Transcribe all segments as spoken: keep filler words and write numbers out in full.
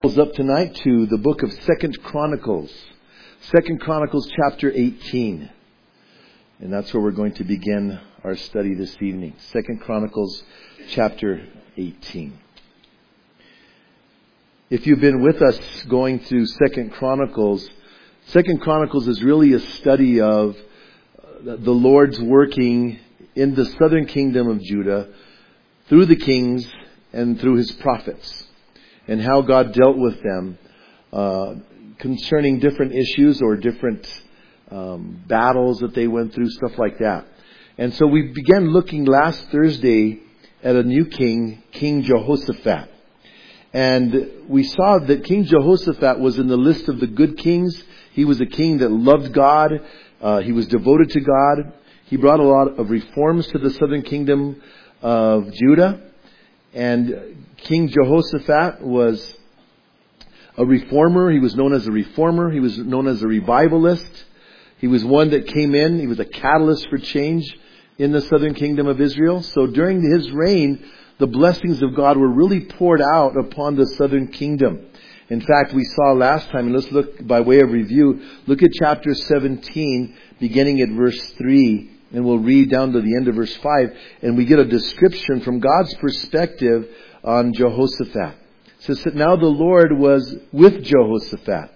Up tonight to the book of Second Chronicles. Second Chronicles chapter eighteen. And that's where we're going to begin our study this evening. Second Chronicles chapter eighteen. If you've been with us going through Second Chronicles, Second Chronicles is really a study of the Lord's working in the southern kingdom of Judah through the kings and through his prophets, and how God dealt with them uh, concerning different issues or different um, battles that they went through, stuff like that. And so we began looking last Thursday at a new king, King Jehoshaphat. And we saw that King Jehoshaphat was in the list of the good kings. He was a king that loved God. Uh, he was devoted to God. He brought a lot of reforms to the southern kingdom of Judah. And King Jehoshaphat was a reformer. He was known as a reformer. He was known as a revivalist. He was one that came in. He was a catalyst for change in the southern kingdom of Israel. So during his reign, the blessings of God were really poured out upon the southern kingdom. In fact, we saw last time, and let's look by way of review, look at chapter seventeen, beginning at verse three. And we'll read down to the end of verse five, and we get a description from God's perspective on Jehoshaphat. It says that now the Lord was with Jehoshaphat,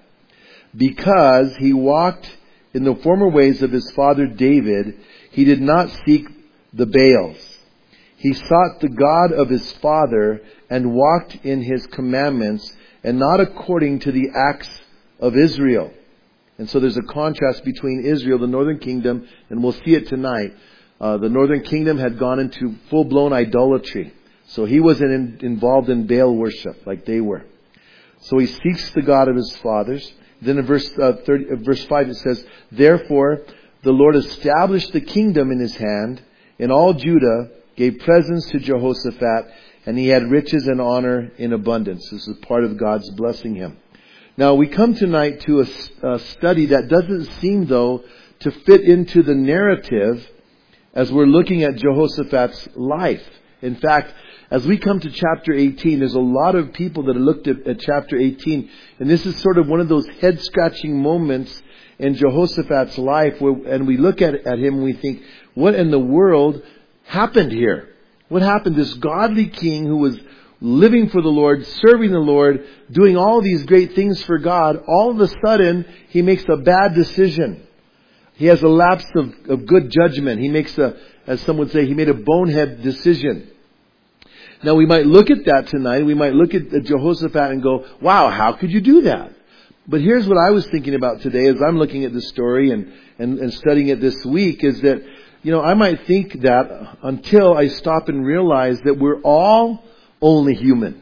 because he walked in the former ways of his father David. He did not seek the Baals. He sought the God of his father and walked in his commandments, and not according to the acts of Israel. And so there's a contrast between Israel, the northern kingdom, and we'll see it tonight. Uh, the northern kingdom had gone into full-blown idolatry. So he wasn't in, involved in Baal worship like they were. So he seeks the God of his fathers. Then in verse, uh, thirty, uh, verse five it says, "Therefore the Lord established the kingdom in his hand, and all Judah gave presents to Jehoshaphat, and he had riches and honor in abundance." This is part of God's blessing him. Now, we come tonight to a, a study that doesn't seem, though, to fit into the narrative as we're looking at Jehoshaphat's life. In fact, as we come to chapter eighteen, there's a lot of people that have looked at, at chapter eighteen, and this is sort of one of those head-scratching moments in Jehoshaphat's life, where, and we look at, at him and we think, what in the world happened here? What happened? This godly king who was living for the Lord, serving the Lord, doing all these great things for God, all of a sudden, he makes a bad decision. He has a lapse of, of good judgment. He makes a, as some would say, he made a bonehead decision. Now, we might look at that tonight. We might look at Jehoshaphat and go, wow, how could you do that? But here's what I was thinking about today as I'm looking at this story and, and, and studying it this week, is that, you know, I might think that until I stop and realize that we're all only human.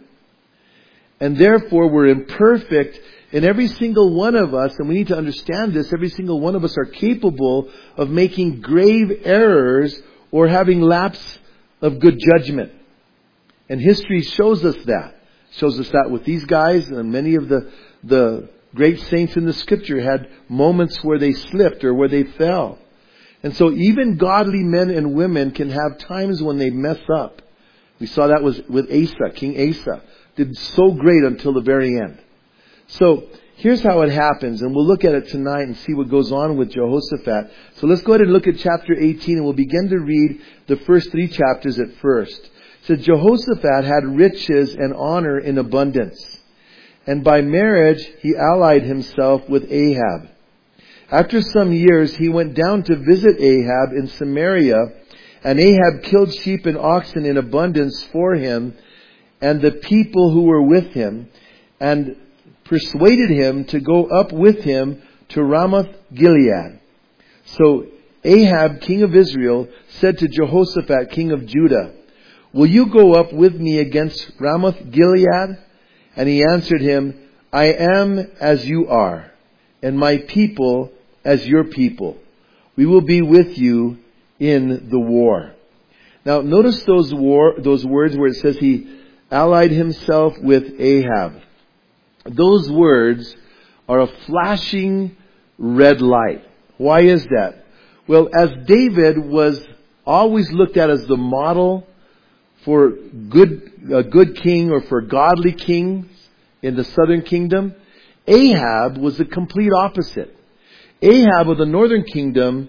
And therefore we're imperfect, and every single one of us, and we need to understand this, every single one of us are capable of making grave errors or having lapse of good judgment. And history shows us that. Shows us that with these guys, and many of the, the great saints in the scripture had moments where they slipped or where they fell. And so even godly men and women can have times when they mess up. We saw that was with Asa, King Asa. Did so great until the very end. So here's how it happens, and we'll look at it tonight and see what goes on with Jehoshaphat. So let's go ahead and look at chapter eighteen, and we'll begin to read the first three chapters at first. It says, Jehoshaphat had riches and honor in abundance, and by marriage he allied himself with Ahab. After some years he went down to visit Ahab in Samaria, and Ahab killed sheep and oxen in abundance for him and the people who were with him, and persuaded him to go up with him to Ramoth Gilead. So Ahab, king of Israel, said to Jehoshaphat, king of Judah, "Will you go up with me against Ramoth Gilead?" And he answered him, "I am as you are, and my people as your people. We will be with you in the war." Now notice those war, those words where it says he allied himself with Ahab. Those words are a flashing red light. Why is that? Well, as David was always looked at as the model for good, a good king or for godly kings in the southern kingdom. Ahab was the complete opposite. Ahab of the northern kingdom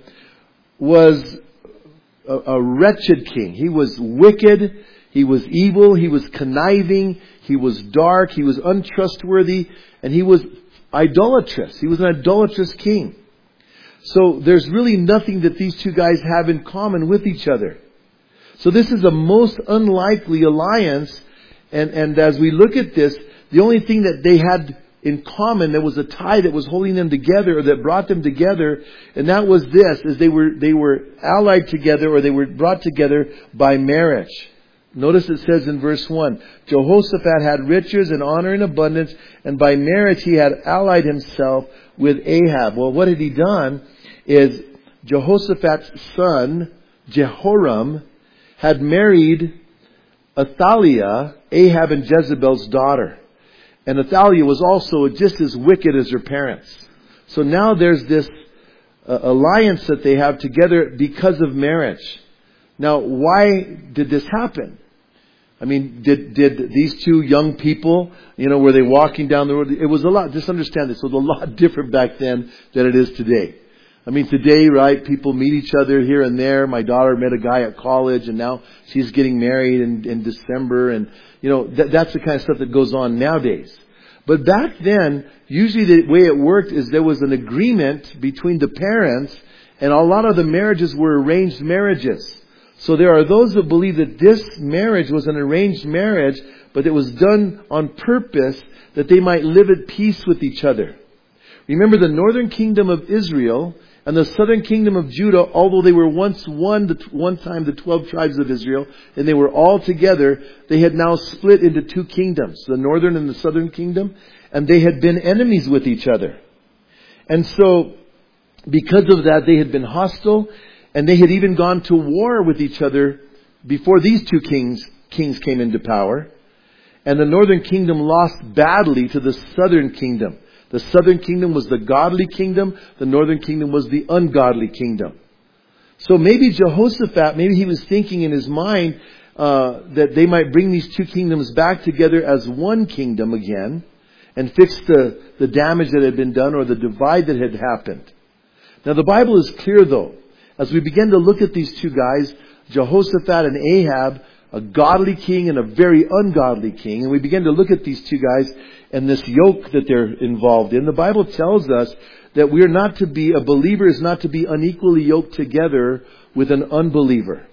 was a, a wretched king. He was wicked. He was evil. He was conniving. He was dark. He was untrustworthy. And he was idolatrous. He was an idolatrous king. So there's really nothing that these two guys have in common with each other. So this is a most unlikely alliance. And, and as we look at this, the only thing that they had in common, there was a tie that was holding them together, or that brought them together, and that was this, is they were, they were allied together, or they were brought together by marriage. Notice it says in verse one, Jehoshaphat had riches and honor in abundance, and by marriage he had allied himself with Ahab. Well, what had he done is Jehoshaphat's son, Jehoram, had married Athaliah, Ahab and Jezebel's daughter. And Athaliah was also just as wicked as her parents. So now there's this uh, alliance that they have together because of marriage. Now, why did this happen? I mean, did did these two young people, you know, were they walking down the road? It was a lot, just understand this, it was a lot different back then than it is today. I mean, today, right, people meet each other here and there. My daughter met a guy at college, and now she's getting married in, in December. And, you know, th- that's the kind of stuff that goes on nowadays. But back then, usually the way it worked is there was an agreement between the parents, and a lot of the marriages were arranged marriages. So there are those that believe that this marriage was an arranged marriage, but it was done on purpose that they might live at peace with each other. Remember, the northern kingdom of Israel and the southern kingdom of Judah, although they were once one, the, one time the twelve tribes of Israel, and they were all together, they had now split into two kingdoms, the northern and the southern kingdom, and they had been enemies with each other. And so, because of that, they had been hostile, and they had even gone to war with each other before these two kings, kings came into power. And the northern kingdom lost badly to the southern kingdom. The southern kingdom was the godly kingdom. The northern kingdom was the ungodly kingdom. So maybe Jehoshaphat, maybe he was thinking in his mind uh, that they might bring these two kingdoms back together as one kingdom again and fix the, the damage that had been done or the divide that had happened. Now the Bible is clear though. As we begin to look at these two guys, Jehoshaphat and Ahab, a godly king and a very ungodly king, and we begin to look at these two guys and this yoke that they're involved in, the Bible tells us that we're not to be, a believer is not to be unequally yoked together with an unbeliever.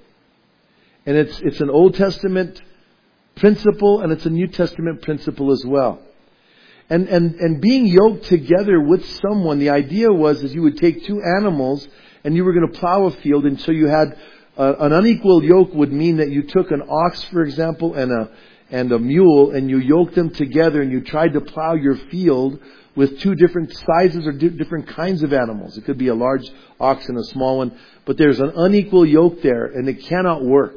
And it's, it's an Old Testament principle and it's a New Testament principle as well. And, and, and being yoked together with someone, the idea was that you would take two animals and you were going to plow a field, and so you had uh, an unequal yoke would mean that you took an ox, for example, and a and a mule, and you yoked them together and you tried to plow your field with two different sizes or di- different kinds of animals. It could be a large ox and a small one, but there's an unequal yoke there and it cannot work.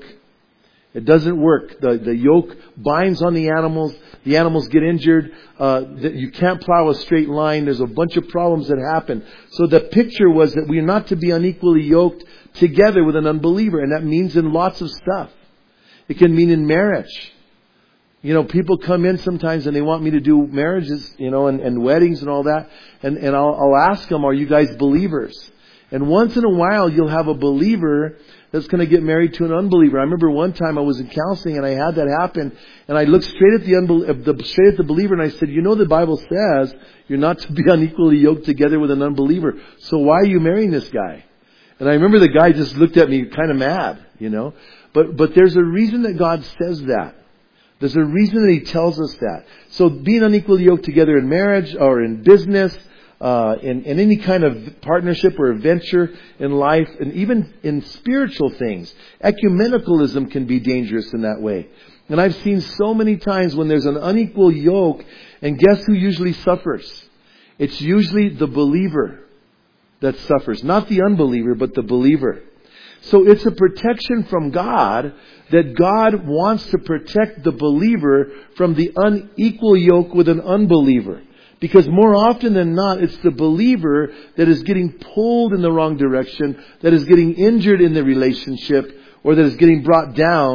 It doesn't work. The, the yoke binds on the animals. The animals get injured. Uh, the, you can't plow a straight line. There's a bunch of problems that happen. So the picture was that we're not to be unequally yoked together with an unbeliever. And that means in lots of stuff. It can mean in marriage. You know, people come in sometimes and they want me to do marriages, you know, and, and weddings and all that. And, and I'll, I'll ask them, are you guys believers? And once in a while, you'll have a believer that's going to get married to an unbeliever. I remember one time I was in counseling and I had that happen. And I looked straight at the, unbel- the straight at the believer and I said, you know, the Bible says you're not to be unequally yoked together with an unbeliever. So why are you marrying this guy? And I remember the guy just looked at me kind of mad, you know. But, but there's a reason that God says that. There's a reason that He tells us that. So being unequally yoked together in marriage or in business, uh, in, in any kind of partnership or venture in life, and even in spiritual things, ecumenicalism can be dangerous in that way. And I've seen so many times when there's an unequal yoke, and guess who usually suffers? It's usually the believer that suffers. Not the unbeliever, but the believer. So it's a protection from God that God wants to protect the believer from the unequal yoke with an unbeliever. Because more often than not, it's the believer that is getting pulled in the wrong direction, that is getting injured in the relationship, or that is getting brought down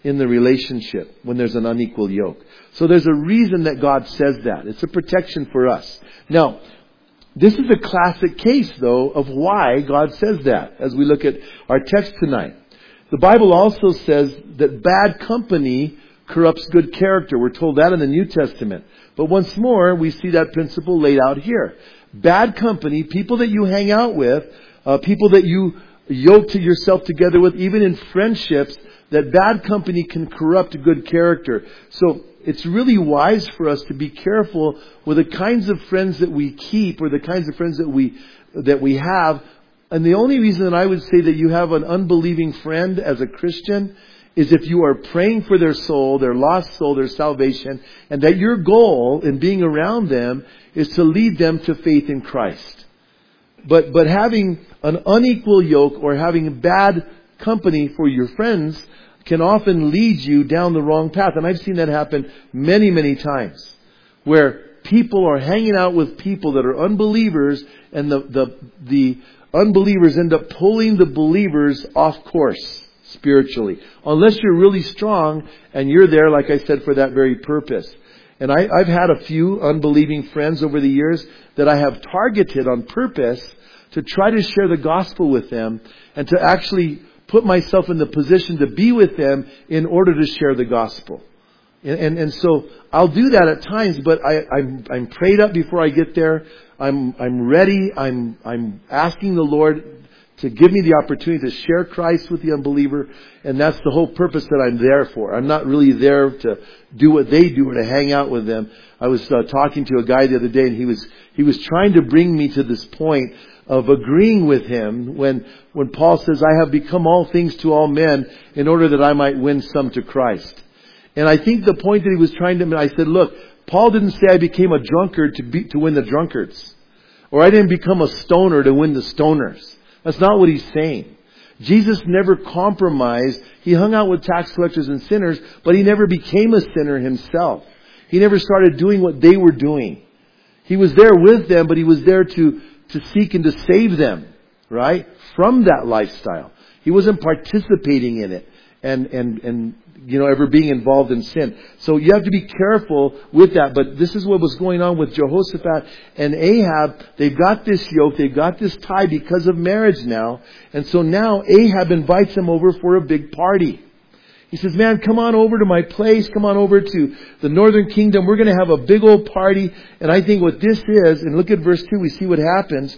in the relationship when there's an unequal yoke. So there's a reason that God says that. It's a protection for us. Now, this is a classic case, though, of why God says that as we look at our text tonight. The Bible also says that bad company corrupts good character. We're told that in the New Testament. But once more, we see that principle laid out here. Bad company, people that you hang out with, uh, people that you yoke to yourself together with, even in friendships, that bad company can corrupt good character. So it's really wise for us to be careful with the kinds of friends that we keep or the kinds of friends that we that we have. And the only reason that I would say that you have an unbelieving friend as a Christian is if you are praying for their soul, their lost soul, their salvation, and that your goal in being around them is to lead them to faith in Christ. But but having an unequal yoke or having bad company for your friends can often lead you down the wrong path. And I've seen that happen many, many times. Where people are hanging out with people that are unbelievers, and the, the, the unbelievers end up pulling the believers off course spiritually. Unless you're really strong and you're there, like I said, for that very purpose. And I, I've had a few unbelieving friends over the years that I have targeted on purpose to try to share the gospel with them and to actually put myself in the position to be with them in order to share the gospel. And, and, and so I'll do that at times, but I, I'm, I'm prayed up before I get there. I'm, I'm ready. I'm, I'm asking the Lord to give me the opportunity to share Christ with the unbeliever. And that's the whole purpose that I'm there for. I'm not really there to do what they do or to hang out with them. I was uh, talking to a guy the other day, and he was, he was trying to bring me to this point of agreeing with him when, when Paul says, I have become all things to all men in order that I might win some to Christ. And I think the point that he was trying to, I said, look, Paul didn't say I became a drunkard to be, to win the drunkards. Or I didn't become a stoner to win the stoners. That's not what he's saying. Jesus never compromised. He hung out with tax collectors and sinners, but he never became a sinner himself. He never started doing what they were doing. He was there with them, but he was there to to seek and to save them, right? From that lifestyle. He wasn't participating in it and, and, and, you know, ever being involved in sin. So you have to be careful with that. But this is what was going on with Jehoshaphat and Ahab. They've got this yoke. They've got this tie because of marriage now. And so now Ahab invites them over for a big party. He says, man, come on over to my place. Come on over to the northern kingdom. We're going to have a big old party. And I think what this is, and look at verse two, we see what happens.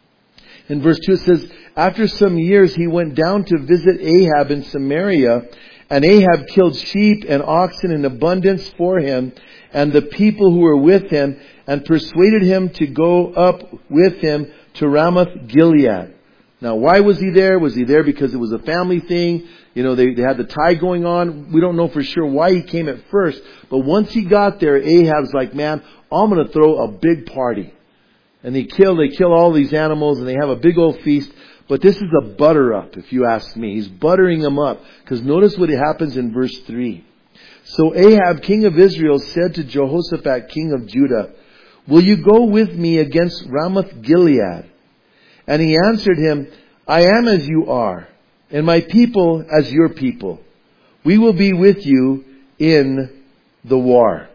In verse two it says, after some years he went down to visit Ahab in Samaria. And Ahab killed sheep and oxen in abundance for him and the people who were with him, and persuaded him to go up with him to Ramoth Gilead. Now, why was he there? Was he there because it was a family thing? You know, they, they had the tie going on. We don't know for sure why he came at first. But once he got there, Ahab's like, man, I'm going to throw a big party. And they kill, they kill all these animals and they have a big old feast. But this is a butter up, if you ask me. He's buttering them up. Because notice what happens in verse three. So Ahab, king of Israel, said to Jehoshaphat, king of Judah, will you go with me against Ramoth Gilead? And he answered him, I am as you are, and my people as your people. We will be with you in the war.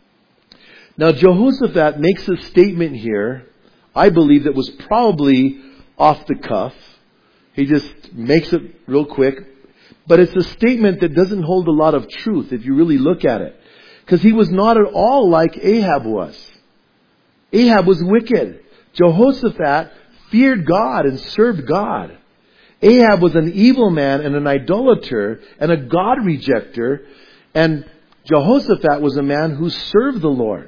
Now Jehoshaphat makes a statement here, I believe, that was probably off the cuff. He just makes it real quick. But it's a statement that doesn't hold a lot of truth if you really look at it. Because he was not at all like Ahab was. Ahab was wicked. Jehoshaphat feared God and served God. Ahab was an evil man and an idolater and a God rejecter. And Jehoshaphat was a man who served the Lord.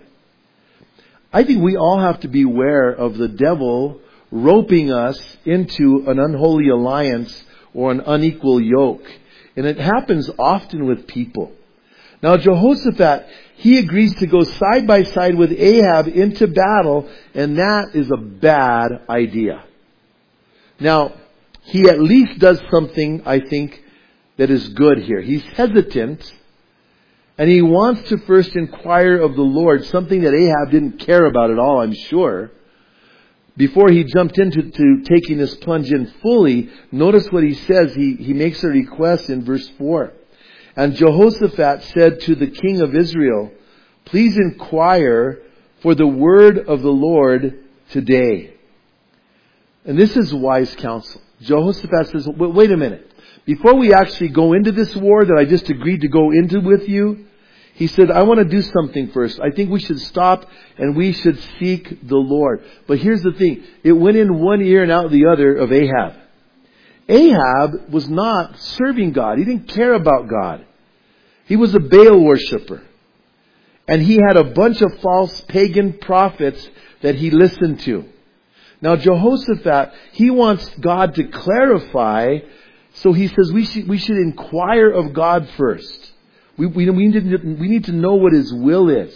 I think we all have to beware of the devil roping us into an unholy alliance or an unequal yoke. And it happens often with people. Now Jehoshaphat, he agrees to go side by side with Ahab into battle, and that is a bad idea. Now, he at least does something, I think, that is good here. He's hesitant, and he wants to first inquire of the Lord, something that Ahab didn't care about at all, I'm sure. Before he jumped into to taking this plunge in fully, notice what he says. He, he makes a request in verse four. And Jehoshaphat said to the king of Israel, please inquire for the word of the Lord today. And this is wise counsel. Jehoshaphat says, wait a minute. Before we actually go into this war that I just agreed to go into with you, he said, I want to do something first. I think we should stop and we should seek the Lord. But here's the thing. It went in one ear and out the other of Ahab. Ahab was not serving God. He didn't care about God. He was a Baal worshiper. And he had a bunch of false pagan prophets that he listened to. Now Jehoshaphat, he wants God to clarify. So he says we should, we should inquire of God first. We, we, we, need to, we need to know what His will is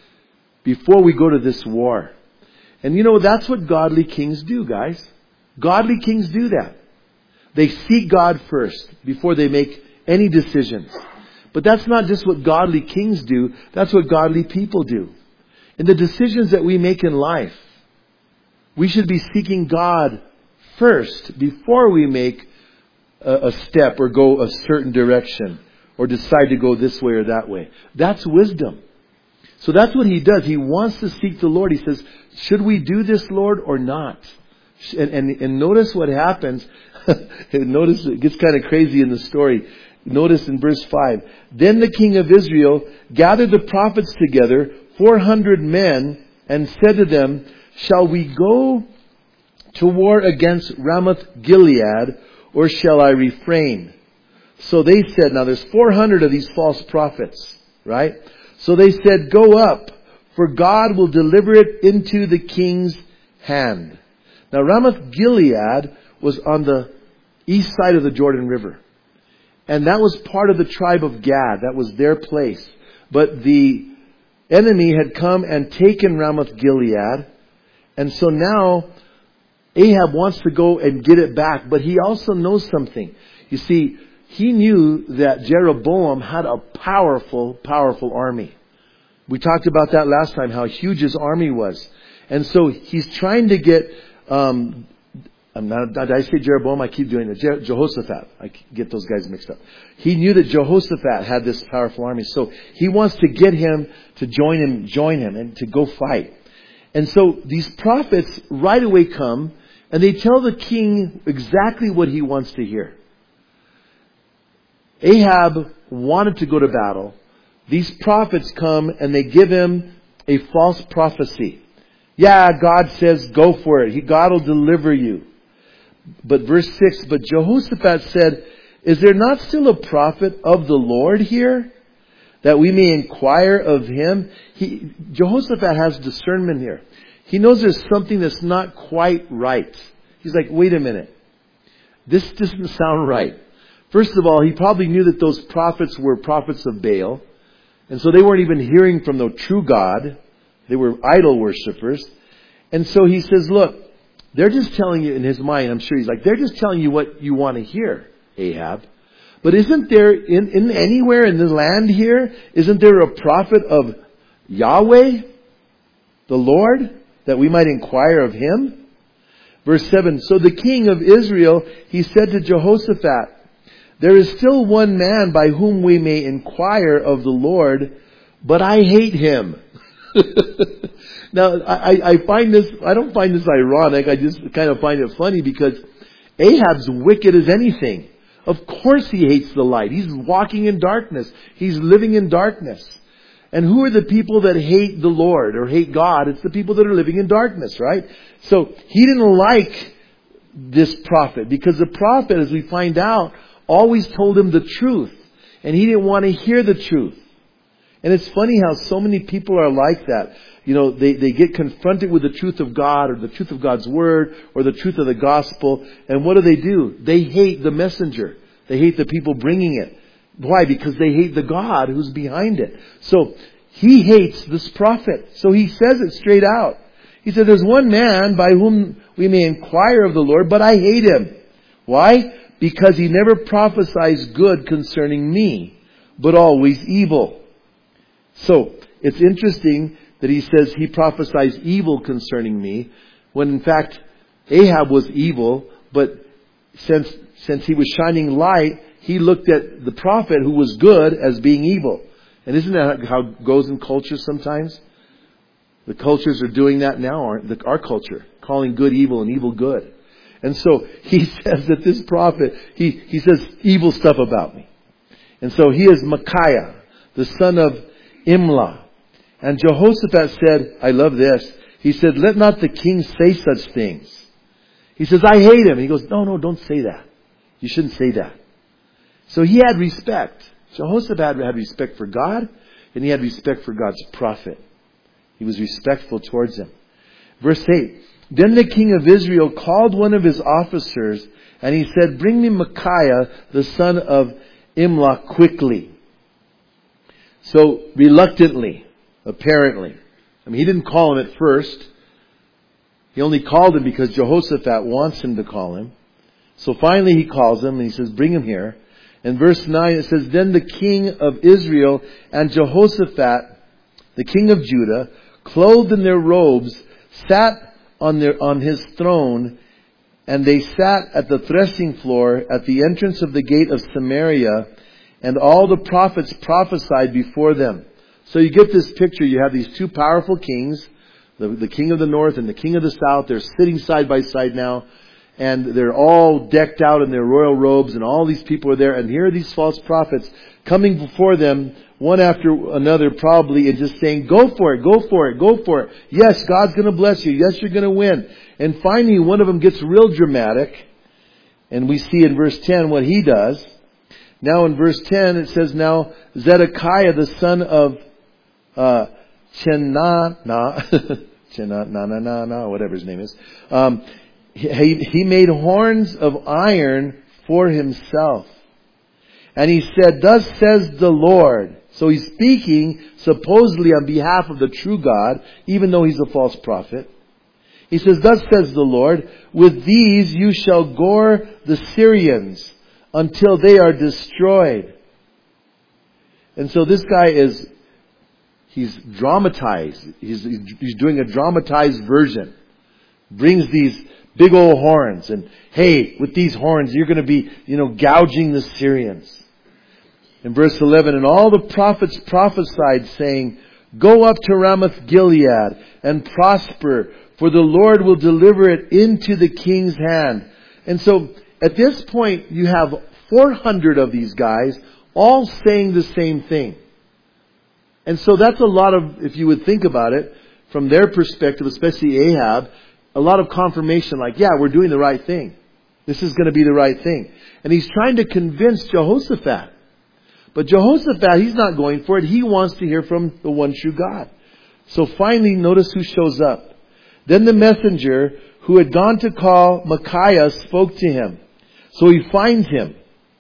before we go to this war. And you know, that's what godly kings do, guys. Godly kings do that. They seek God first before they make any decisions. But that's not just what godly kings do. That's what godly people do. In the decisions that we make in life, we should be seeking God first before we make a, a step or go a certain direction or decide to go this way or that way. That's wisdom. So that's what he does. He wants to seek the Lord. He says, should we do this, Lord, or not? And, and, and notice what happens. Notice it gets kind of crazy in the story. Notice in verse five. Then the king of Israel gathered the prophets together, four hundred men, and said to them, shall we go to war against Ramoth Gilead, or shall I refrain? So they said, now there's four hundred of these false prophets, right? So they said, go up, for God will deliver it into the king's hand. Now Ramoth Gilead was on the east side of the Jordan River. And that was part of the tribe of Gad. That was their place. But the enemy had come and taken Ramoth Gilead. And so now Ahab wants to go and get it back. But he also knows something. You see, he knew that Jeroboam had a powerful, powerful army. We talked about that last time, how huge his army was. And so he's trying to get... Um, I'm not, did I say Jeroboam? I keep doing it. Je- Jehoshaphat. I get those guys mixed up. He knew that Jehoshaphat had this powerful army. So he wants to get him to join him, join him and to go fight. And so these prophets right away come and they tell the king exactly what he wants to hear. Ahab wanted to go to battle. These prophets come and they give him a false prophecy. Yeah, God says go for it. He, God will deliver you. But verse six, but Jehoshaphat said, is there not still a prophet of the Lord here, that we may inquire of him? He, Jehoshaphat has discernment here. He knows there's something that's not quite right. He's like, wait a minute. This doesn't sound right. First of all, he probably knew that those prophets were prophets of Baal. And so they weren't even hearing from the true God. They were idol worshippers. And so he says, look, they're just telling you in his mind, I'm sure he's like, they're just telling you what you want to hear, Ahab. But isn't there, in, in anywhere in the land here, isn't there a prophet of Yahweh, the Lord, that we might inquire of him? Verse seven, so the king of Israel, he said to Jehoshaphat, there is still one man by whom we may inquire of the Lord, but I hate him. Now, I, I find this, I don't find this ironic. I just kind of find it funny because Ahab's wicked as anything. Of course he hates the light. He's walking in darkness. He's living in darkness. And who are the people that hate the Lord or hate God? It's the people that are living in darkness, right? So he didn't like this prophet because the prophet, as we find out, always told him the truth. And he didn't want to hear the truth. And it's funny how so many people are like that. You know, they, they get confronted with the truth of God or the truth of God's Word or the truth of the gospel. And what do they do? They hate the messenger. They hate the people bringing it. Why? Because they hate the God who's behind it. So he hates this prophet. So he says it straight out. He said, there's one man by whom we may inquire of the Lord, but I hate him. Why? Because he never prophesies good concerning me, but always evil. So it's interesting that he says he prophesies evil concerning me, when in fact Ahab was evil, but since since he was shining light, he looked at the prophet who was good as being evil. And isn't that how it goes in cultures sometimes? The cultures are doing that now, aren't our culture, calling good evil and evil good. And so he says that this prophet, he, he says evil stuff about me. And so he is Micaiah, the son of Imlah. And Jehoshaphat said, I love this. He said, let not the king say such things. He says, I hate him. He goes, no, no, don't say that. You shouldn't say that. So he had respect. Jehoshaphat had respect for God, and he had respect for God's prophet. He was respectful towards him. Verse eight. Then the king of Israel called one of his officers, and he said, bring me Micaiah, the son of Imlah, quickly. So, reluctantly, apparently. I mean, he didn't call him at first. He only called him because Jehoshaphat wants him to call him. So finally he calls him, and he says, bring him here. In verse nine it says, then the king of Israel and Jehoshaphat, the king of Judah, clothed in their robes, sat on their on his throne, and they sat at the threshing floor at the entrance of the gate of Samaria, and all the prophets prophesied before them. So you get this picture. You have these two powerful kings, the, the king of the north and the king of the south. They're sitting side by side now. And they're all decked out in their royal robes, and all these people are there. And here are these false prophets coming before them, one after another probably, and just saying, go for it, go for it, go for it. Yes, God's going to bless you. Yes, you're going to win. And finally, one of them gets real dramatic. And we see in verse ten what he does. Now in verse ten it says, now Zedekiah, the son of uh, Chenana, Chenana, whatever his name is, um, He, he made horns of iron for himself. And he said, thus says the Lord. So he's speaking supposedly on behalf of the true God, even though he's a false prophet. He says, thus says the Lord, with these you shall gore the Syrians until they are destroyed. And so this guy is, he's dramatized. He's, he's doing a dramatized version. Brings these big old horns, and hey, with these horns you're going to be, you know, gouging the Syrians. In verse eleven, and all the prophets prophesied, saying, go up to Ramoth Gilead and prosper, for the Lord will deliver it into the king's hand. And so at this point you have four hundred of these guys all saying the same thing. And so that's a lot of, if you would think about it, from their perspective, especially Ahab, a lot of confirmation, like, yeah, we're doing the right thing. This is going to be the right thing. And he's trying to convince Jehoshaphat. But Jehoshaphat, he's not going for it. He wants to hear from the one true God. So finally, notice who shows up. Then the messenger who had gone to call Micaiah spoke to him. So he finds him.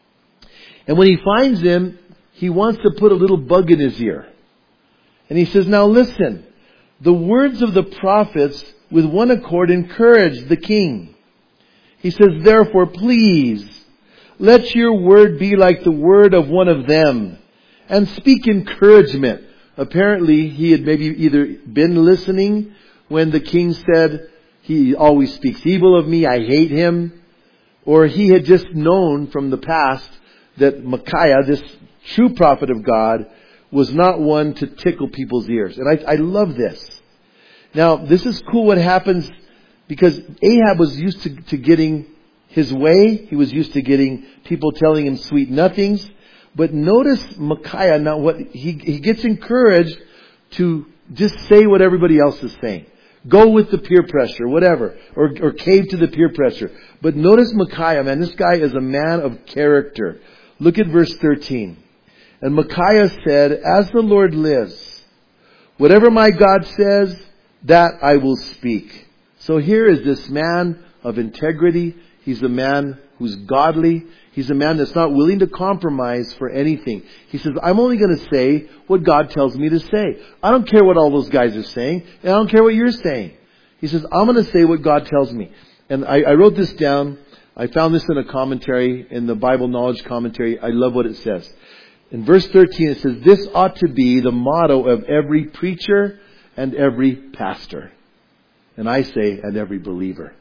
And when he finds him, he wants to put a little bug in his ear. And he says, now listen, the words of the prophets with one accord encourage the king. He says, therefore, please, let your word be like the word of one of them, and speak encouragement. Apparently, he had maybe either been listening when the king said, he always speaks evil of me, I hate him. Or he had just known from the past that Micaiah, this true prophet of God, was not one to tickle people's ears. And I, I love this. Now, this is cool what happens because Ahab was used to, to getting his way. He was used to getting people telling him sweet nothings. But notice Micaiah, now what he, he gets encouraged to just say what everybody else is saying. Go with the peer pressure, whatever. Or, or cave to the peer pressure. But notice Micaiah, man, this guy is a man of character. Look at verse thirteen. And Micaiah said, as the Lord lives, whatever my God says, that I will speak. So here is this man of integrity. He's a man who's godly. He's a man that's not willing to compromise for anything. He says, I'm only going to say what God tells me to say. I don't care what all those guys are saying, and I don't care what you're saying. He says, I'm going to say what God tells me. And I, I wrote this down. I found this in a commentary, in the Bible Knowledge Commentary. I love what it says. In verse thirteen, it says, this ought to be the motto of every preacher and every pastor. And I say, and every believer.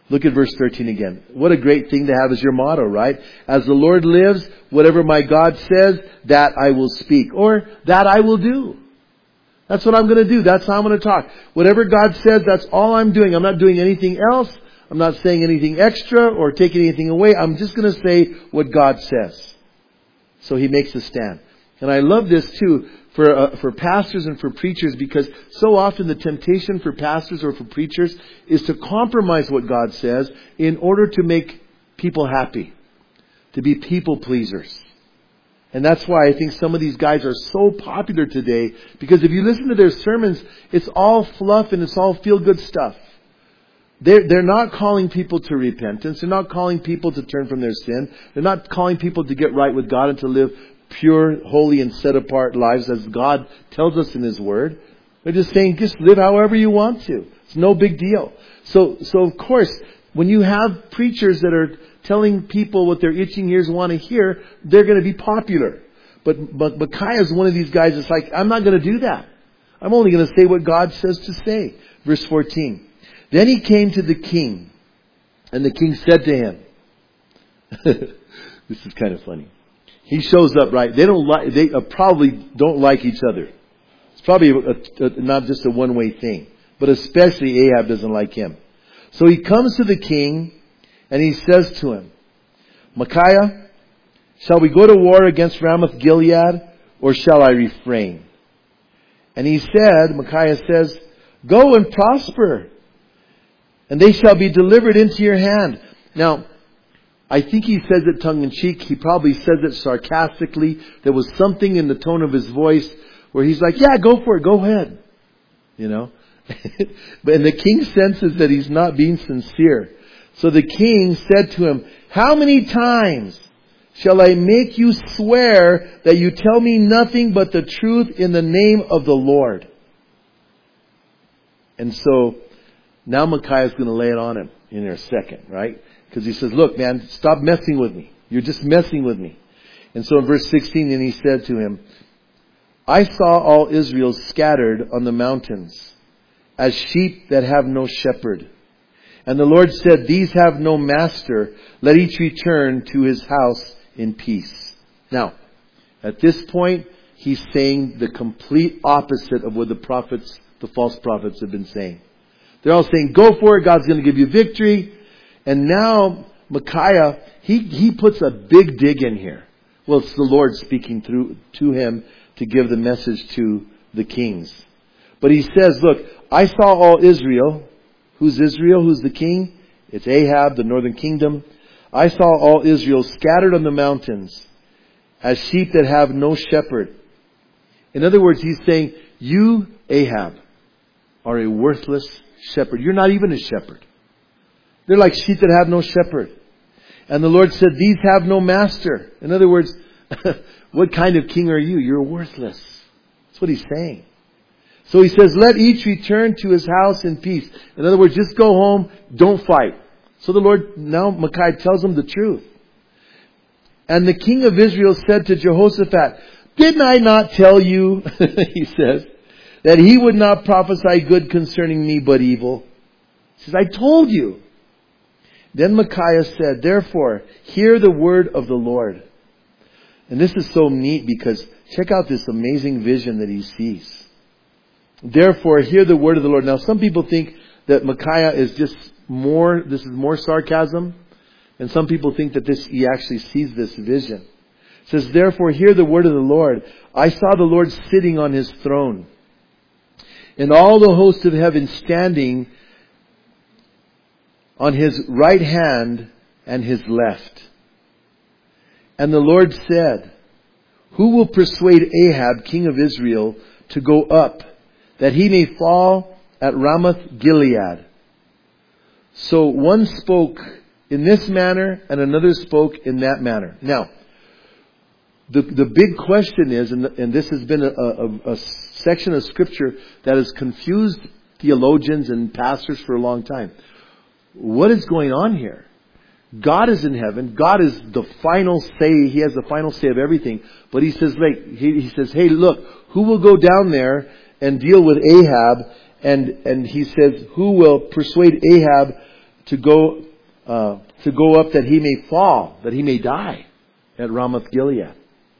Look at verse thirteen again. What a great thing to have as your motto, right? As the Lord lives, whatever my God says, that I will speak. Or, that I will do. That's what I'm going to do. That's how I'm going to talk. Whatever God says, that's all I'm doing. I'm not doing anything else. I'm not saying anything extra or taking anything away. I'm just going to say what God says. So he makes a stand. And I love this too for uh, for pastors and for preachers, because so often the temptation for pastors or for preachers is to compromise what God says in order to make people happy, to be people pleasers. And that's why I think some of these guys are so popular today, because if you listen to their sermons, it's all fluff and it's all feel-good stuff. They're, they're not calling people to repentance. They're not calling people to turn from their sin. They're not calling people to get right with God and to live pure, holy, and set-apart lives as God tells us in His Word. They're just saying, just live however you want to. It's no big deal. So, so of course, when you have preachers that are telling people what their itching ears want to hear, they're going to be popular. But, but Micaiah is one of these guys that's like, I'm not going to do that. I'm only going to say what God says to say. Verse fourteen. Then he came to the king, and the king said to him, this is kind of funny. He shows up, right? They don't like, they uh, probably don't like each other. It's probably a, a, not just a one-way thing, but especially Ahab doesn't like him. So he comes to the king, and he says to him, Micaiah, shall we go to war against Ramoth Gilead, or shall I refrain? And he said, Micaiah says, go and prosper, and they shall be delivered into your hand. Now, I think he says it tongue-in-cheek. He probably says it sarcastically. There was something in the tone of his voice where he's like, yeah, go for it. Go ahead. You know. But and the king senses that he's not being sincere. So the king said to him, how many times shall I make you swear that you tell me nothing but the truth in the name of the Lord? And so now Micaiah's going to lay it on him in a second, right? Because he says, look, man, stop messing with me. You're just messing with me. And so in verse sixteen, and he said to him, I saw all Israel scattered on the mountains, as sheep that have no shepherd. And the Lord said, these have no master. Let each return to his house in peace. Now, at this point, he's saying the complete opposite of what the prophets, the false prophets, have been saying. They're all saying, go for it. God's going to give you victory. And now Micaiah, he, he puts a big dig in here. Well, it's the Lord speaking through to him to give the message to the kings. But he says, look, I saw all Israel. Who's Israel? Who's the king? It's Ahab, the northern kingdom. I saw all Israel scattered on the mountains as sheep that have no shepherd. In other words, he's saying, you, Ahab, are a worthless shepherd. You're not even a shepherd. They're like sheep that have no shepherd. And the Lord said, these have no master. In other words, what kind of king are you? You're worthless. That's what he's saying. So he says, let each return to his house in peace. In other words, just go home, don't fight. So the Lord, now Micaiah tells him the truth. And the king of Israel said to Jehoshaphat, didn't I not tell you, he says, that he would not prophesy good concerning me, but evil? He says, I told you. Then Micaiah said, therefore, hear the word of the Lord. And this is so neat because check out this amazing vision that he sees. Therefore, hear the word of the Lord. Now, some people think that Micaiah is just more, this is more sarcasm. And some people think that this, he actually sees this vision. It says, therefore, hear the word of the Lord. I saw the Lord sitting on his throne, and all the hosts of heaven standing on his right hand and his left. And the Lord said, who will persuade Ahab, king of Israel, to go up, that he may fall at Ramoth Gilead? So one spoke in this manner, and another spoke in that manner. Now, the the big question is, and, and this has been a, a, a section of Scripture that has confused theologians and pastors for a long time. What is going on here? God is in heaven. God is the final say. He has the final say of everything. But he says, like, he, he says, hey, look, who will go down there and deal with Ahab? And, and he says, who will persuade Ahab to go, uh, to go up that he may fall, that he may die at Ramoth Gilead.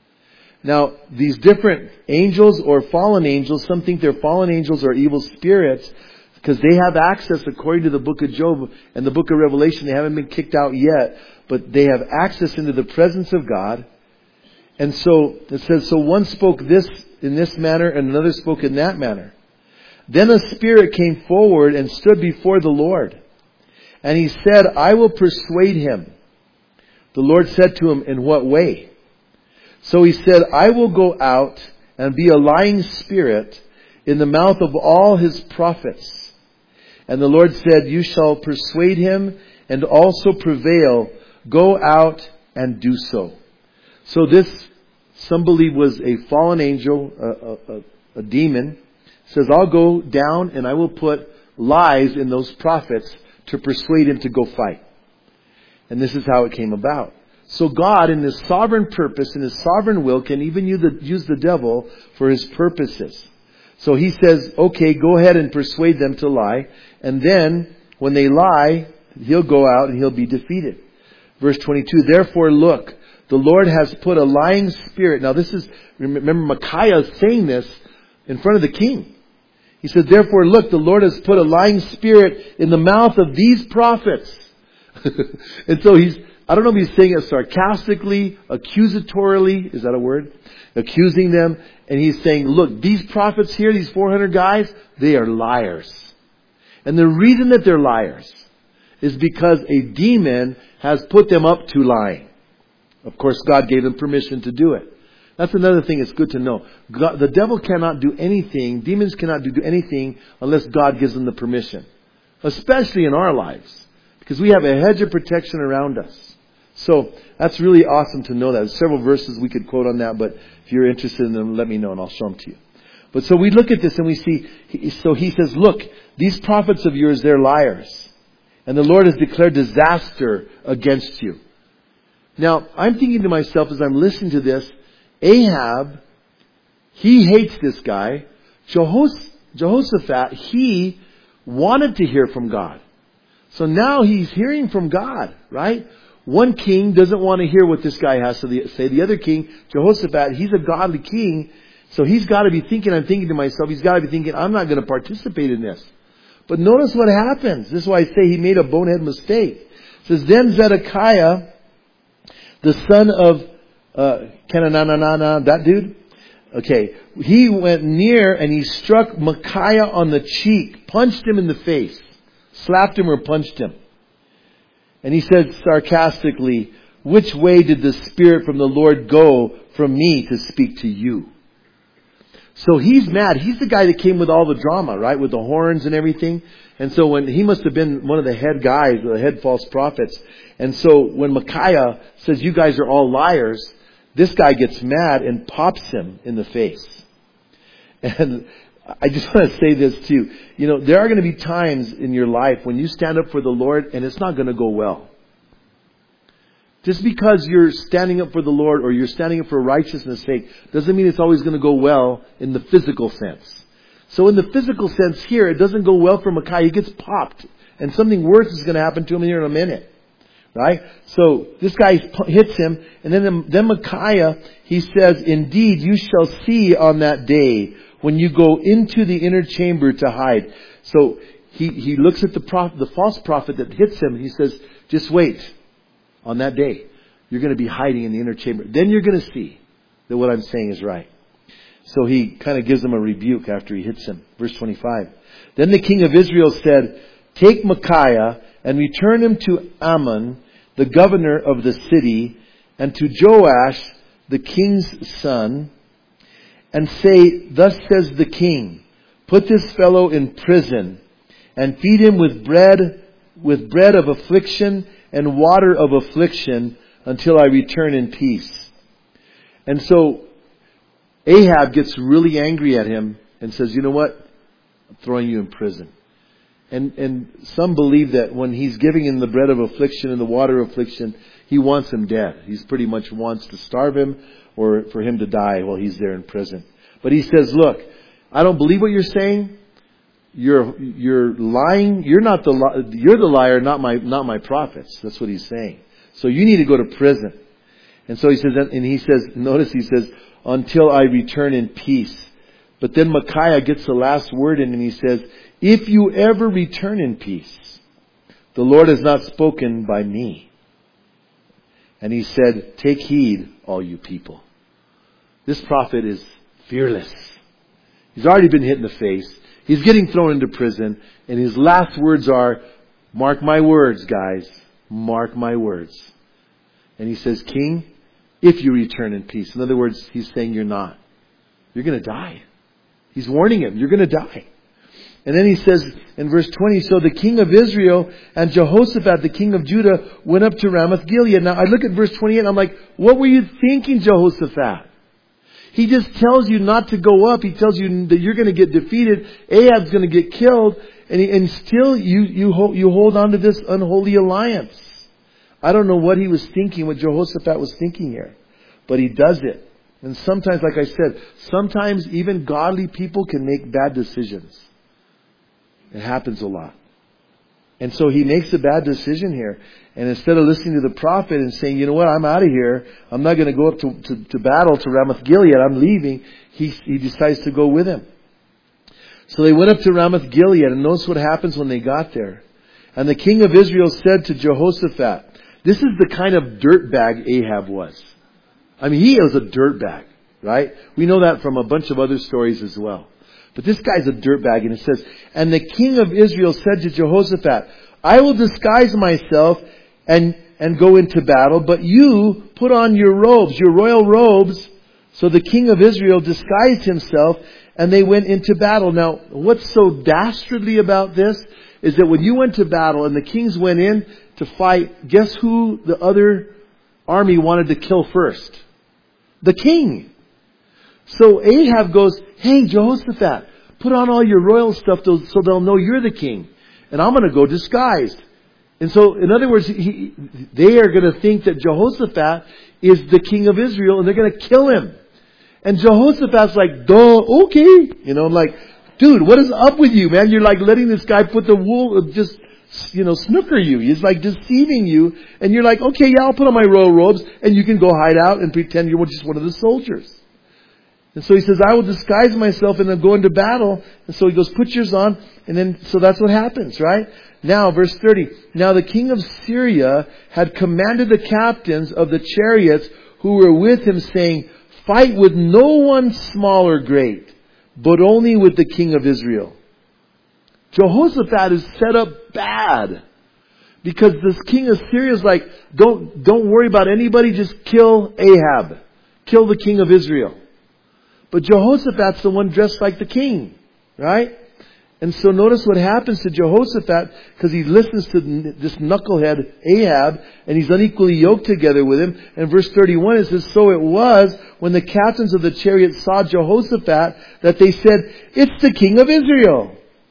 Now, these different angels or fallen angels, some think they're fallen angels or evil spirits because they have access, according to the book of Job and the book of Revelation. They haven't been kicked out yet, but they have access into the presence of God. And so it says, so one spoke this in this manner and another spoke in that manner. Then a spirit came forward and stood before the Lord. And he said, I will persuade him. The Lord said to him, in what way? So he said, I will go out and be a lying spirit in the mouth of all his prophets. And the Lord said, you shall persuade him and also prevail. Go out and do so. So this, some believe, was a fallen angel, a, a, a demon. Says, I'll go down and I will put lies in those prophets to persuade him to go fight. And this is how it came about. So God, in His sovereign purpose, in His sovereign will, can even use the, use the devil for His purposes. So He says, okay, go ahead and persuade them to lie. And then, when they lie, He'll go out and He'll be defeated. Verse twenty-two, therefore look, the Lord has put a lying spirit. Now this is, remember Micaiah is saying this in front of the king. He said, therefore look, the Lord has put a lying spirit in the mouth of these prophets. And so he's, I don't know if he's saying it sarcastically, accusatorily, is that a word? Accusing them. And he's saying, look, these prophets here, these four hundred guys, they are liars. And the reason that they're liars is because a demon has put them up to lying. Of course, God gave them permission to do it. That's another thing it's good to know. God, the devil cannot do anything, demons cannot do anything unless God gives them the permission. Especially in our lives. Because we have a hedge of protection around us. So that's really awesome to know that. There's several verses we could quote on that, but if you're interested in them, let me know and I'll show them to you. But so we look at this and we see, so he says, look, these prophets of yours, they're liars. And the Lord has declared disaster against you. Now, I'm thinking to myself as I'm listening to this, Ahab, he hates this guy. Jehos- Jehoshaphat, he wanted to hear from God. So now he's hearing from God, right? One king doesn't want to hear what this guy has to say. The other king, Jehoshaphat, he's a godly king. So he's got to be thinking, I'm thinking to myself, he's got to be thinking, I'm not going to participate in this. But notice what happens. This is why I say he made a bonehead mistake. It says, then Zedekiah, the son of uh, Kenanana, that dude? Okay. He went near and he struck Micaiah on the cheek, punched him in the face, slapped him or punched him. And he said sarcastically, which way did the Spirit from the Lord go from me to speak to you? So he's mad. He's the guy that came with all the drama, right? With the horns and everything. And so when he must have been one of the head guys, the head false prophets. And so when Micaiah says, you guys are all liars, this guy gets mad and pops him in the face. And I just want to say this too. You know, there are going to be times in your life when you stand up for the Lord and it's not going to go well. Just because you're standing up for the Lord or you're standing up for righteousness' sake doesn't mean it's always going to go well in the physical sense. So in the physical sense here, it doesn't go well for Micaiah. He gets popped. And something worse is going to happen to him here in a minute. Right? So this guy hits him. And then, then Micaiah, he says, indeed, you shall see on that day when you go into the inner chamber to hide. So he, he looks at the prophet, the false prophet that hits him. He says, just wait. On that day, you're going to be hiding in the inner chamber. Then you're going to see that what I'm saying is right. So he kind of gives him a rebuke after he hits him. Verse twenty-five. Then the king of Israel said, take Micaiah and return him to Ammon, the governor of the city, and to Joash, the king's son, and say, thus says the king, put this fellow in prison and feed him with bread, with bread of affliction and water of affliction until I return in peace. And so Ahab gets really angry at him and says, you know what? I'm throwing you in prison. And and some believe that when he's giving him the bread of affliction and the water of affliction, he wants him dead. He's pretty much wants to starve him or for him to die while he's there in prison. But he says, look, I don't believe what you're saying. you're, you're lying. You're not the, li- you're the liar, not my, not my prophets. That's what he's saying. So you need to go to prison. And so he says, and he says, notice he says, until I return in peace. But then Micaiah gets the last word in and he says, if you ever return in peace, the Lord has not spoken by me. And he said, take heed, all you people. This prophet is fearless. He's already been hit in the face. He's getting thrown into prison. And his last words are, mark my words, guys. Mark my words. And he says, King, if you return in peace. In other words, he's saying you're not. You're going to die. He's warning him. You're going to die. And then he says in verse twenty, so the king of Israel and Jehoshaphat, the king of Judah, went up to Ramoth Gilead. Now I look at verse twenty-eight and I'm like, what were you thinking, Jehoshaphat? He just tells you not to go up. He tells you that you're going to get defeated. Ahab's going to get killed. And, he, and still you, you, hold, you hold on to this unholy alliance. I don't know what he was thinking, what Jehoshaphat was thinking here. But he does it. And sometimes, like I said, sometimes even godly people can make bad decisions. It happens a lot. And so he makes a bad decision here. And instead of listening to the prophet and saying, you know what, I'm out of here. I'm not going to go up to, to, to battle to Ramoth Gilead. I'm leaving. He, he decides to go with him. So they went up to Ramoth Gilead. And notice what happens when they got there. And the king of Israel said to Jehoshaphat, this is the kind of dirtbag Ahab was. I mean, he was a dirtbag, right? We know that from a bunch of other stories as well. But this guy's a dirtbag, and it says, and the king of Israel said to Jehoshaphat, I will disguise myself and, and go into battle, but you put on your robes, your royal robes. So the king of Israel disguised himself, and they went into battle. Now, what's so dastardly about this is that when you went to battle and the kings went in to fight, guess who the other army wanted to kill first? The king. So Ahab goes, hey, Jehoshaphat, put on all your royal stuff so they'll know you're the king. And I'm going to go disguised. And so, in other words, he, they are going to think that Jehoshaphat is the king of Israel and they're going to kill him. And Jehoshaphat's like, duh, okay. You know, I'm like, dude, what is up with you, man? You're like letting this guy put the wool, just, you know, snooker you. He's like deceiving you. And you're like, okay, yeah, I'll put on my royal robes and you can go hide out and pretend you're just one of the soldiers. And so he says, I will disguise myself and then go into battle. And so he goes, put yours on. And then, so that's what happens, right? Now, verse thirty. Now the king of Syria had commanded the captains of the chariots who were with him, saying, fight with no one small or great, but only with the king of Israel. Jehoshaphat is set up bad. Because this king of Syria is like, don't, don't worry about anybody, just kill Ahab. Kill the king of Israel. But Jehoshaphat's the one dressed like the king, right? And so notice what happens to Jehoshaphat, because he listens to this knucklehead Ahab, and he's unequally yoked together with him. And verse thirty-one, it says, so it was when the captains of the chariots saw Jehoshaphat that they said, it's the king of Israel.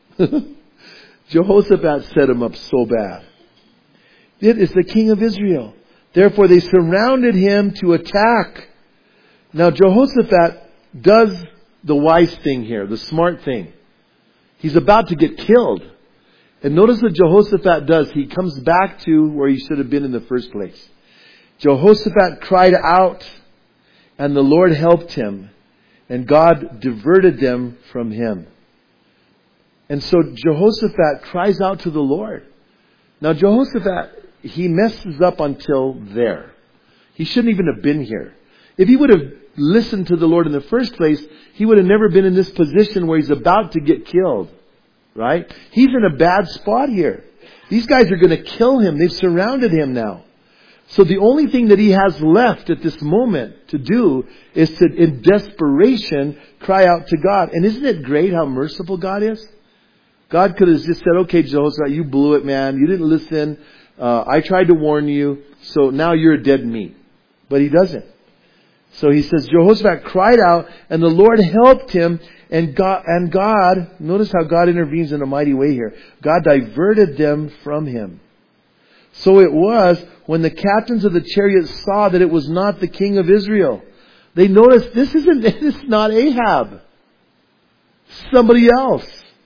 Jehoshaphat set him up so bad. It is the king of Israel. Therefore they surrounded him to attack. Now Jehoshaphat does the wise thing here, the smart thing. He's about to get killed. And notice what Jehoshaphat does. He comes back to where he should have been in the first place. Jehoshaphat cried out, and the Lord helped him, and God diverted them from him. And so Jehoshaphat cries out to the Lord. Now Jehoshaphat, he messes up until there. He shouldn't even have been here. If he would have listened to the Lord in the first place, he would have never been in this position where he's about to get killed. Right? He's in a bad spot here. These guys are going to kill him. They've surrounded him now. So the only thing that he has left at this moment to do is to, in desperation, cry out to God. And isn't it great how merciful God is? God could have just said, okay, Jehoshaphat, you blew it, man. You didn't listen. Uh, I tried to warn you. So now you're dead meat. But he doesn't. So he says, Jehoshaphat cried out, and the Lord helped him, and God, and God, notice how God intervenes in a mighty way here. God diverted them from him. So it was when the captains of the chariots saw that it was not the king of Israel. They noticed, this isn't, this is not Ahab. Somebody else.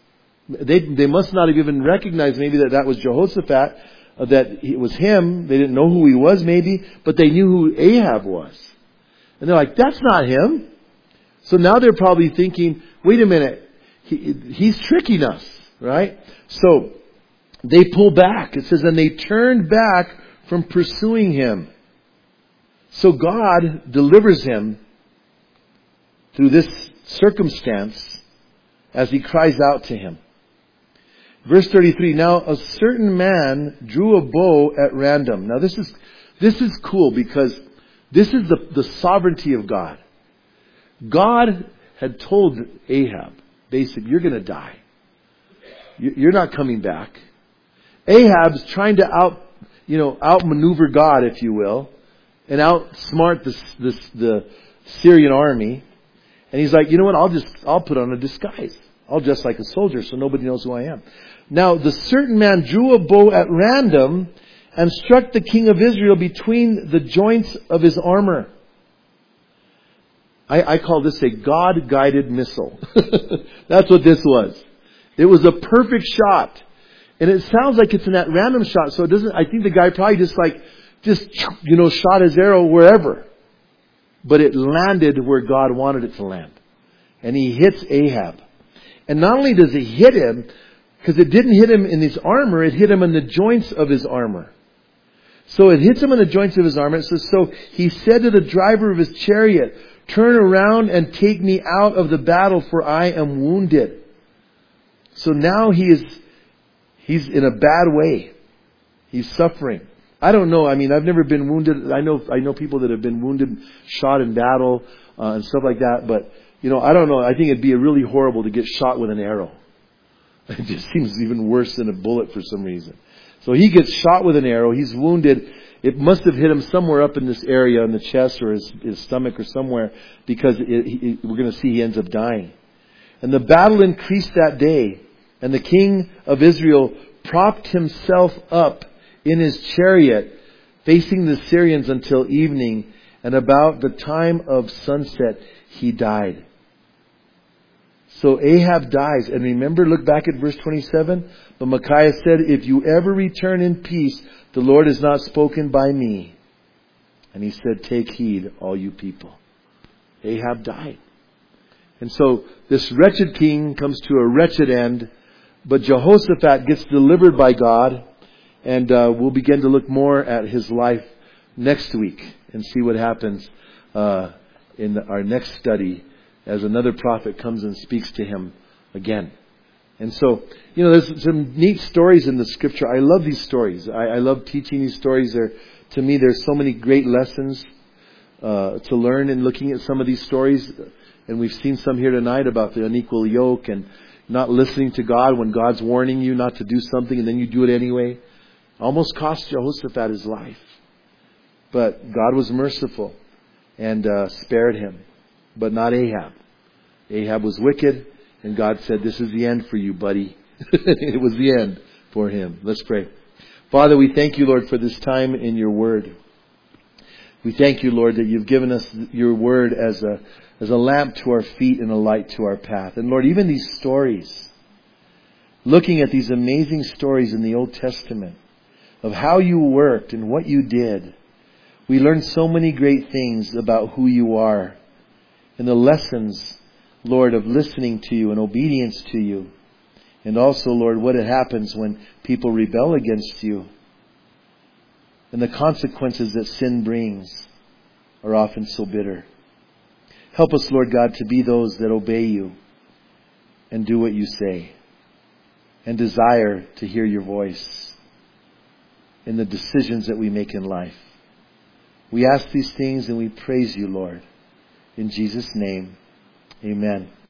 They they must not have even recognized maybe that that was Jehoshaphat, uh, that it was him. They didn't know who he was maybe, but they knew who Ahab was. And they're like, that's not him. So now they're probably thinking, wait a minute, he, he's tricking us, right? So they pull back. It says, and they turned back from pursuing him. So God delivers him through this circumstance as he cries out to him. Verse thirty-three, now a certain man drew a bow at random. Now this is, this is cool because this is the, the sovereignty of God. God had told Ahab, basically, you're going to die. You're not coming back. Ahab's trying to out, you know, outmaneuver God, if you will, and outsmart this, this, the Syrian army. And he's like, you know what? I'll just, I'll put on a disguise. I'll dress like a soldier so nobody knows who I am. Now, the certain man drew a bow at random and struck the king of Israel between the joints of his armor. I, I call this a God-guided missile. That's what this was. It was a perfect shot. And it sounds like it's in that random shot, so it doesn't, I think the guy probably just like, just, you know, shot his arrow wherever. But it landed where God wanted it to land. And he hits Ahab. And not only does it hit him, because it didn't hit him in his armor, it hit him in the joints of his armor. So it hits him in the joints of his armor. It says, so he said to the driver of his chariot, turn around and take me out of the battle, for I am wounded. So now he is, he's in a bad way. He's suffering. I don't know. I mean, I've never been wounded. I know, I know people that have been wounded, shot in battle, uh, and stuff like that. But, you know, I don't know. I think it'd be really horrible to get shot with an arrow. It just seems even worse than a bullet for some reason. So he gets shot with an arrow. He's wounded. It must have hit him somewhere up in this area, in the chest or his, his stomach or somewhere, because it, it, we're going to see he ends up dying. And the battle increased that day. And the king of Israel propped himself up in his chariot, facing the Syrians until evening. And about the time of sunset, he died. So Ahab dies. And remember, look back at verse twenty-seven. But Micaiah said, if you ever return in peace, the Lord has not spoken by me. And he said, take heed, all you people. Ahab died. And so this wretched king comes to a wretched end. But Jehoshaphat gets delivered by God. And uh, we'll begin to look more at his life next week and see what happens uh, in our next study as another prophet comes and speaks to him again. And so, you know, there's some neat stories in the scripture. I love these stories. I, I love teaching these stories. There, to me, there's so many great lessons uh, to learn in looking at some of these stories. And we've seen some here tonight about the unequal yoke and not listening to God when God's warning you not to do something and then you do it anyway. Almost cost Jehoshaphat his life. But God was merciful and uh, spared him. But not Ahab. Ahab was wicked, and God said, this is the end for you, buddy. It was the end for him. Let's pray. Father, we thank you, Lord, for this time in your word. We thank you, Lord, that you've given us your word as a, as a lamp to our feet and a light to our path. And Lord, even these stories, looking at these amazing stories in the Old Testament of how you worked and what you did, we learn so many great things about who you are. And the lessons, Lord, of listening to you and obedience to you. And also, Lord, what it happens when people rebel against you. And the consequences that sin brings are often so bitter. Help us, Lord God, to be those that obey you and do what you say. And desire to hear your voice in the decisions that we make in life. We ask these things and we praise you, Lord. In Jesus' name, amen.